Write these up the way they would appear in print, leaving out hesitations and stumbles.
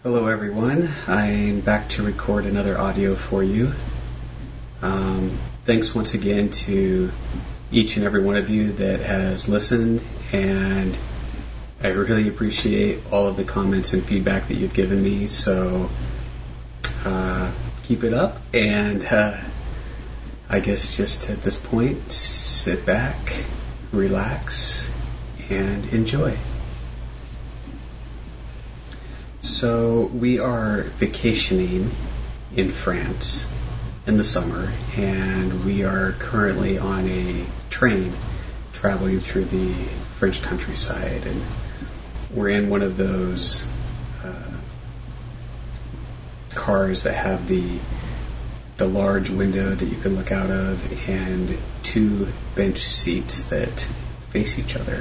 Hello everyone, I'm back to record another audio for you. Thanks once again to each and every one of you that has listened, and I really appreciate all of the comments and feedback that you've given me, so keep it up, and I guess just at this point, sit back, relax, and enjoy. So we are vacationing in France in the summer, and we are currently on a train traveling through the French countryside, and we're in one of those cars that have the large window that you can look out of and two bench seats that face each other.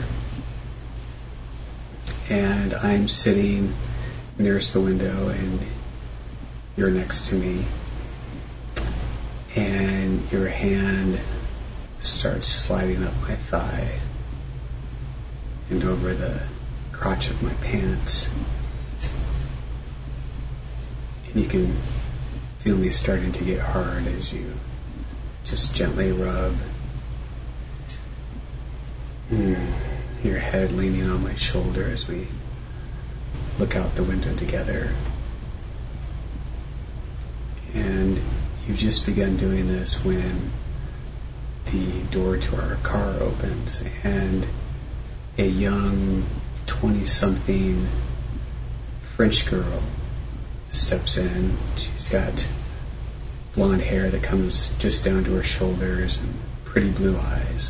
And I'm sitting nearest the window and you're next to me, and your hand starts sliding up my thigh and over the crotch of my pants, and you can feel me starting to get hard as you just gently rub your head leaning on my shoulder as we look out the window together. And you've just begun doing this when the door to our car opens and a young 20-something French girl steps in. She's got blonde hair that comes just down to her shoulders and pretty blue eyes.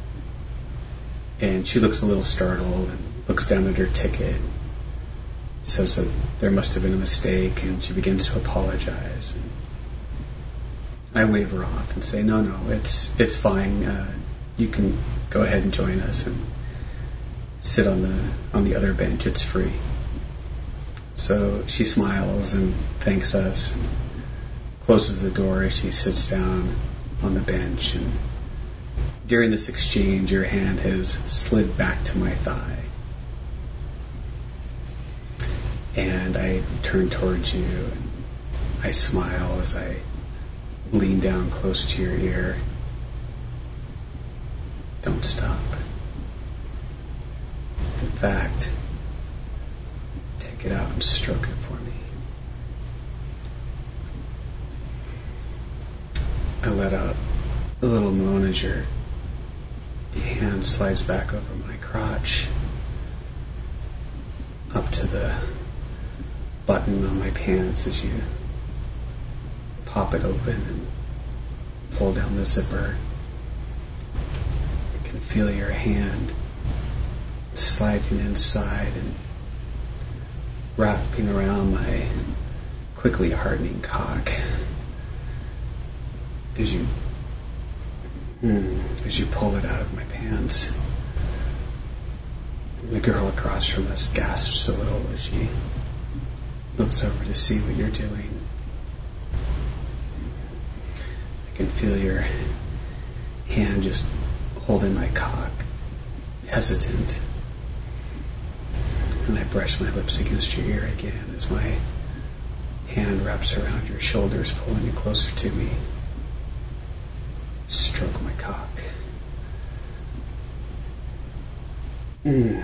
And she looks a little startled and looks down at her ticket, says that there must have been a mistake, and she begins to apologize. And I wave her off and say, no, it's fine. You can go ahead and join us and sit on the other bench. It's free. So she smiles and thanks us and closes the door as she sits down on the bench. And during this exchange, your hand has slid back to my thigh. And I turn towards you and I smile as I lean down close to your ear. Don't stop. In fact, take it out and stroke it for me. I let out a little moan as your hand slides back over my crotch up to the button on my pants as you pop it open and pull down the zipper. I can feel your hand sliding inside and wrapping around my quickly hardening cock as you pull it out of my pants. The girl across from us gasps a little as she looks over to see what you're doing. I can feel your hand just holding my cock, hesitant. And I brush my lips against your ear again as my hand wraps around your shoulders, pulling you closer to me. Stroke my cock. I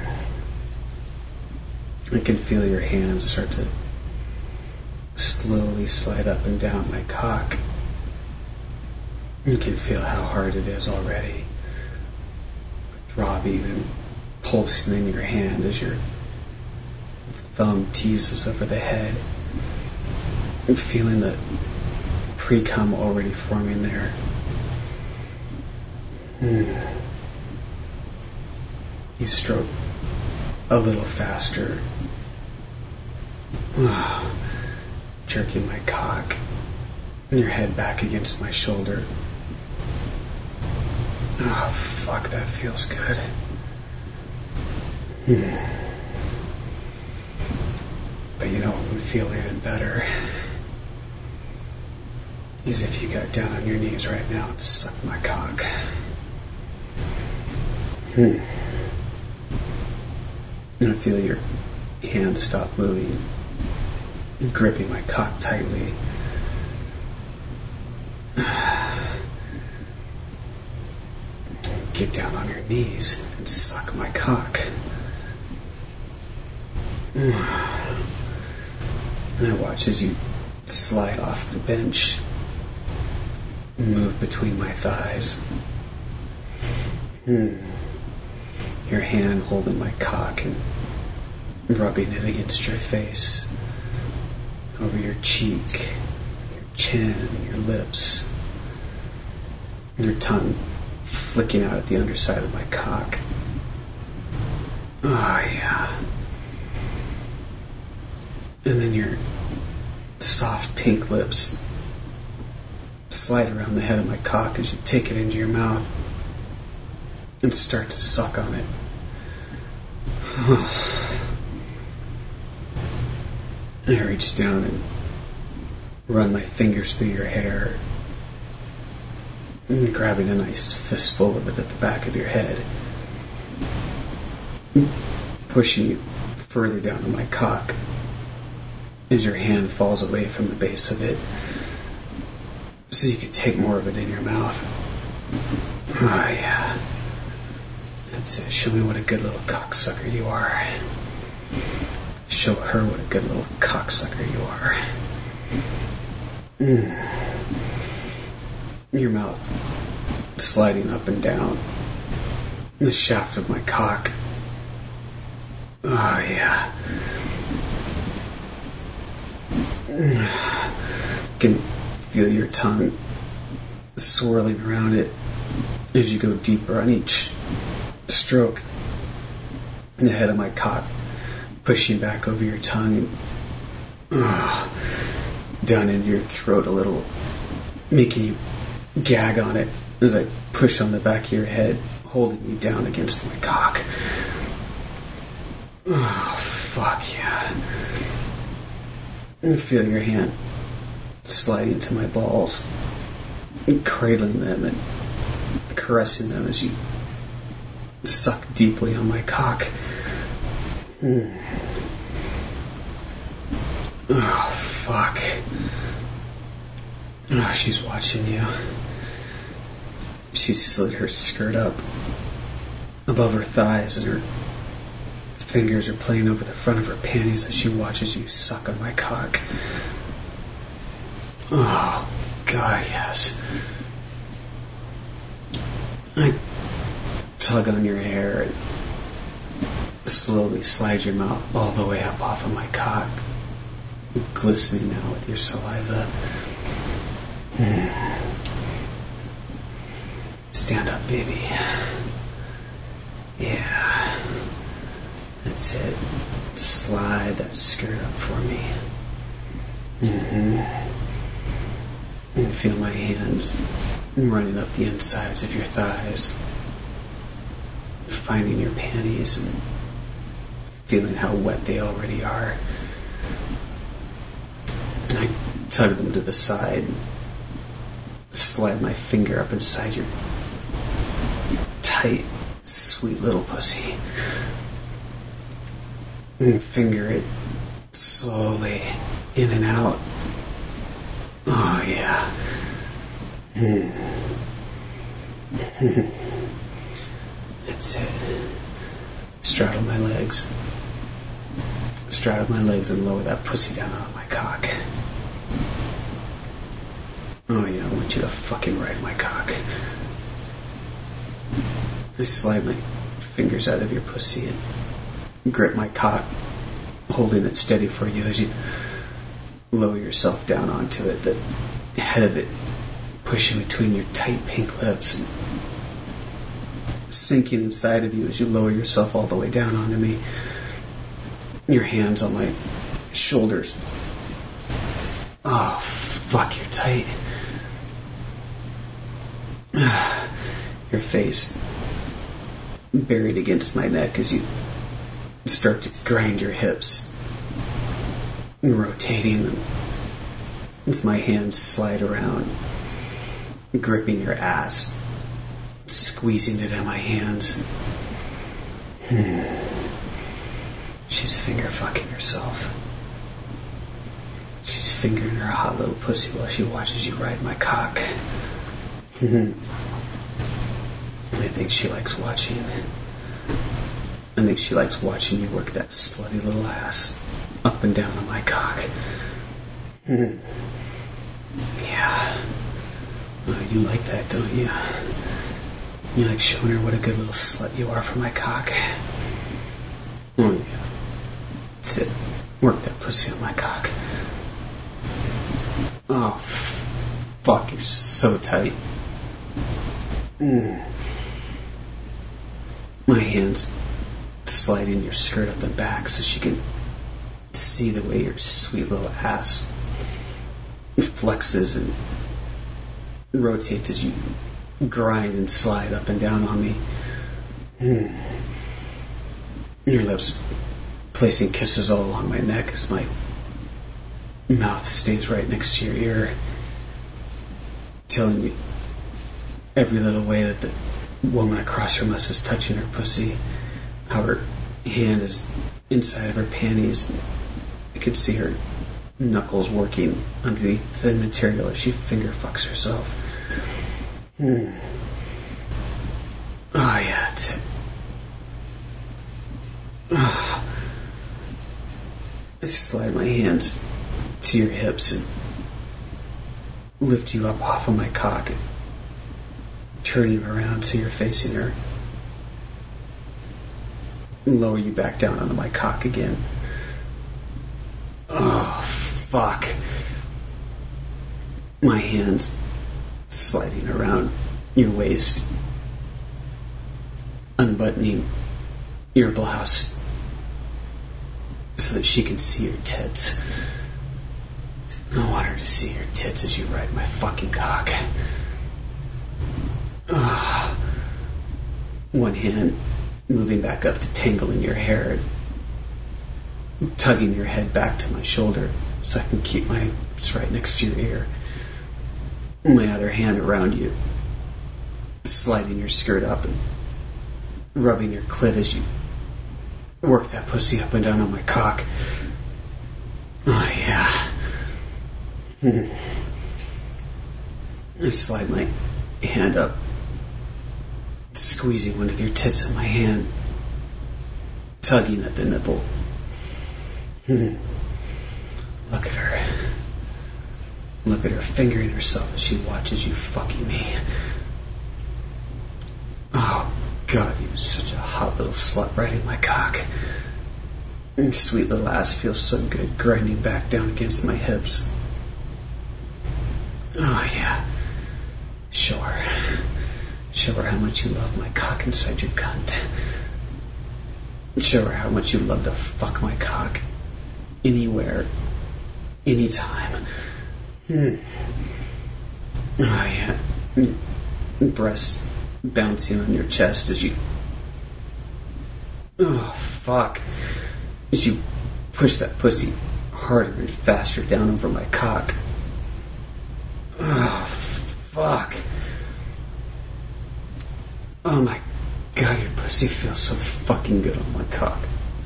can feel your hands start to slowly slide up and down my cock. You can feel how hard it is already, throbbing and pulsing in your hand as your thumb teases over the head. I'm feeling the pre-cum already forming there. You stroke a little faster, jerking my cock and your head back against my shoulder. Oh, fuck, that feels good. But you know what would feel even better? Is if you got down on your knees right now and sucked my cock. And I feel your hand stop moving gripping my cock tightly. Get down on your knees and suck my cock. And I watch as you slide off the bench, move between my thighs. Your hand holding my cock and rubbing it against your face, over your cheek, your chin, your lips, your tongue flicking out at the underside of my cock. Oh, yeah. And then your soft pink lips slide around the head of my cock as you take it into your mouth and start to suck on it. I reach down and run my fingers through your hair, and grabbing a nice fistful of it at the back of your head, pushing you further down to my cock as your hand falls away from the base of it so you can take more of it in your mouth. Oh, yeah. That's it. Show me what a good little cocksucker you are. Show her what a good little cocksucker you are. Your mouth sliding up and down the shaft of my cock. Oh, yeah. Can feel your tongue swirling around it as you go deeper on each stroke. The head of my cock pushing back over your tongue and down into your throat a little, making you gag on it as I push on the back of your head, holding you down against my cock. Oh, fuck yeah. And feel your hand slide into my balls, and cradling them and caressing them as you suck deeply on my cock. Oh, fuck. Oh, she's watching you. She slid her skirt up above her thighs, and her fingers are playing over the front of her panties as she watches you suck on my cock. Oh, God, yes. I tug on your hair and slowly slide your mouth all the way up off of my cock, glistening now with your saliva. Stand up, baby. Yeah. That's it. Slide that skirt up for me. And feel my hands running up the insides of your thighs, finding your panties and feeling how wet they already are. And I tug them to the side, slide my finger up inside your tight, sweet little pussy, and finger it slowly in and out. Oh, yeah. That's it. Straddle my legs. Straddle my legs and lower that pussy down on my cock. Oh, yeah, I want you to fucking ride my cock. I slide my fingers out of your pussy and grip my cock, holding it steady for you as you lower yourself down onto it, the head of it pushing between your tight pink lips and sinking inside of you as you lower yourself all the way down onto me. Your hands on my shoulders. Oh, fuck, you're tight. Your face buried against my neck as you start to grind your hips, rotating them as my hands slide around, gripping your ass, squeezing it in my hands. She's finger fucking herself. She's fingering her hot little pussy while she watches you ride my cock. I think she likes watching. I think she likes watching you work that slutty little ass up and down on my cock. Yeah. You like that, don't you? You like showing her what a good little slut you are for my cock? Oh, yeah. Sit. Work that pussy on my cock. Oh, fuck, you're so tight. My hands sliding your skirt up and back so she can see the way your sweet little ass flexes and rotates as you grind and slide up and down on me. Your lips placing kisses all along my neck as my mouth stays right next to your ear, telling me every little way that the woman across from us is touching her pussy, how her hand is inside of her panties. I can see her knuckles working underneath the material as she finger fucks herself. Oh yeah, that's it. I slide my hands to your hips and lift you up off of my cock and turn you around so you're facing her. Lower you back down onto my cock again. Oh, fuck. My hands sliding around your waist, unbuttoning your blouse so that she can see your tits. I want her to see your tits as you ride my fucking cock. One hand moving back up to tangle in your hair, tugging your head back to my shoulder so I can keep my lips right next to your ear. My other hand around you, sliding your skirt up and rubbing your clit as you work that pussy up and down on my cock. Oh yeah. I slide my hand up, squeezing one of your tits in my hand, tugging at the nipple. Look at her. Look at her fingering herself as she watches you fucking me. Oh, God, you're such a hot little slut riding my cock. Your sweet little ass feels so good grinding back down against my hips. Oh, yeah. Show her. Show her how much you love my cock inside your cunt. Show her how much you love to fuck my cock. Anywhere. Anytime. Oh, yeah. Breasts bouncing on your chest as you... Oh, fuck. As you push that pussy harder and faster down over my cock. Oh, fuck. Oh my God, your pussy feels so fucking good on my cock.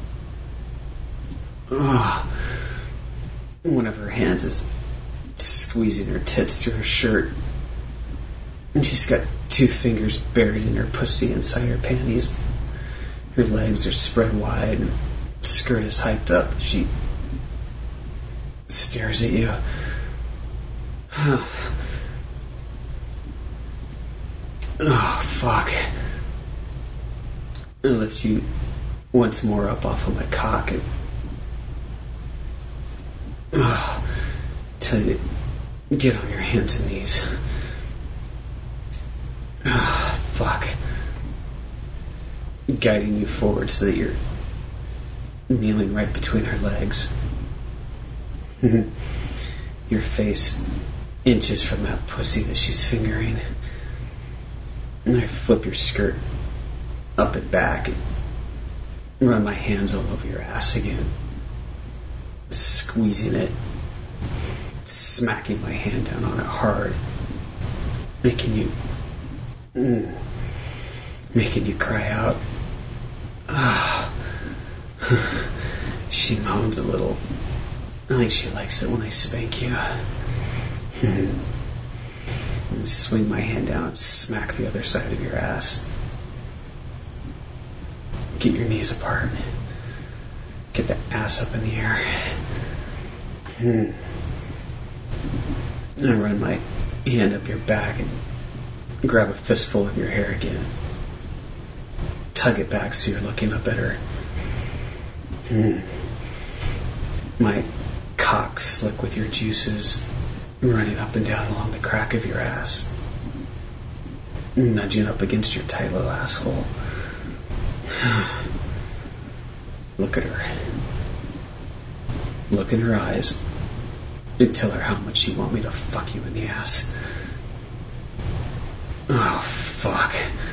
Oh. One of her hands is squeezing her tits through her shirt. And she's got two fingers buried in her pussy inside her panties. Her legs are spread wide and skirt is hiked up. She stares at you. Oh, fuck. I lift you once more up off of my cock and tell you to get on your hands and knees. Fuck. Guiding you forward so that you're kneeling right between her legs. Your face inches from that pussy that she's fingering. And I flip your skirt up and back and run my hands all over your ass again, squeezing it, smacking my hand down on it hard, making you cry out. She moans a little I think she likes it when I spank you. And swing my hand down and smack the other side of your ass. Get your knees apart. Get the ass up in the air. And I run my hand up your back and grab a fistful of your hair again. Tug it back so you're looking up at her. My cock slick with your juices running up and down along the crack of your ass, nudging up against your tight little asshole. Look at her. Look in her eyes and tell her how much you want me to fuck you in the ass. Oh, fuck.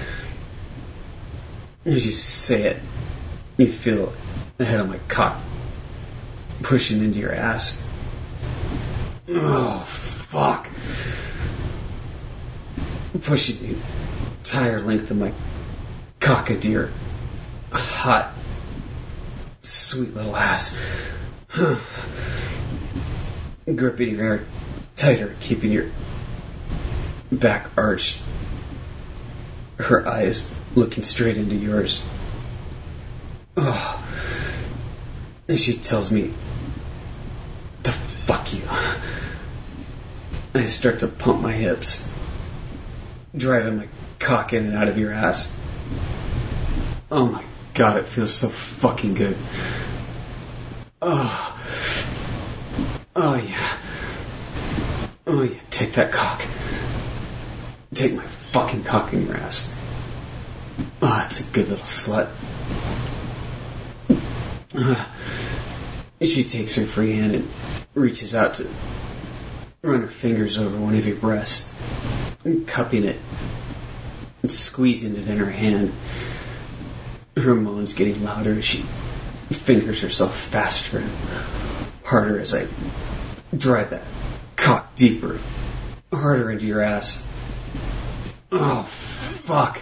As you say it, you feel the head of my cock pushing into your ass. Oh, fuck. Pushing the entire length of my cock into your hot, sweet little ass. Gripping your hair tighter, keeping your back arched. Her eyes looking straight into yours. Oh. And she tells me to fuck you. I start to pump my hips, driving my cock in and out of your ass. Oh my God, it feels so fucking good. Oh. Oh yeah. Oh yeah, take that cock. Take my fucking cock in your ass. Oh, it's a good little slut. She takes her free hand and reaches out to run her fingers over one of your breasts, cupping it and squeezing it in her hand. Her moans getting louder as she fingers herself faster and harder as I drive that cock deeper, harder into your ass. Oh, fuck.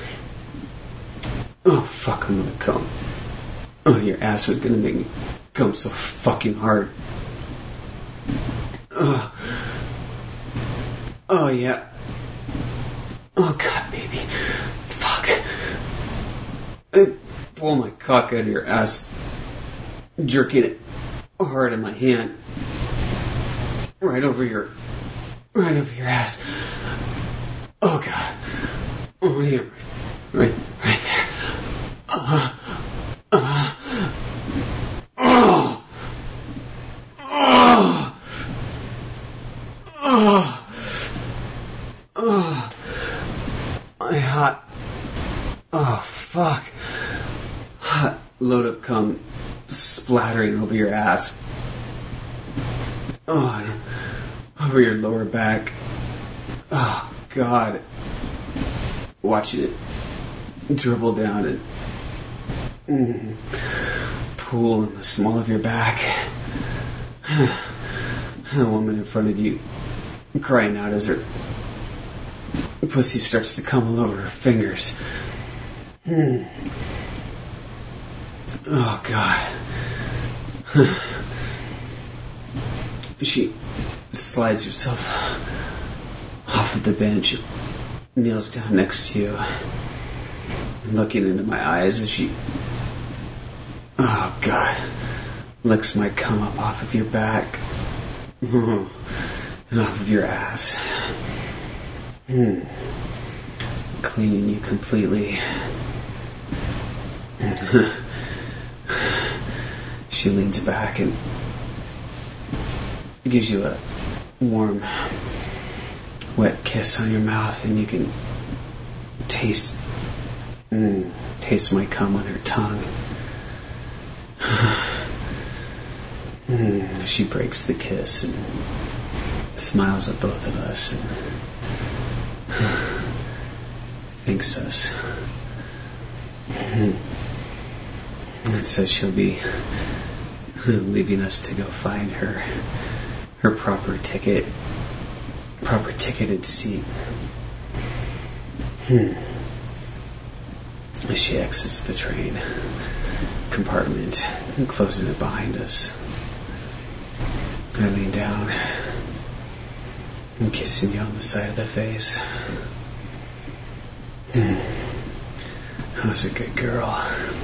Oh, fuck, I'm gonna come. Oh, your ass is gonna make me come so fucking hard. Oh, yeah. Oh, God, baby. Fuck. I pull my cock out of your ass, jerking it hard in my hand. Right over your ass. Oh, God. Oh, yeah. Right there. My hot, fuck, hot load of cum splattering over your ass. Oh, and over your lower back. Oh, God. Watching it dribble down and pool in the small of your back. The woman in front of you crying out as her pussy starts to come all over her fingers. Oh, God. She slides herself off of the bench, kneels down next to you, looking into my eyes as she, oh, God, licks my cum up off of your back and off of your ass. Cleaning you completely. She leans back and gives you a warm, wet kiss on your mouth, and you can taste my cum on her tongue. She breaks the kiss and smiles at both of us and thanks us. And says she'll be leaving us to go find her proper ticketed seat. As she exits the train compartment and closing it behind us. I lean down. I'm kissing you on the side of the face. I was a good girl.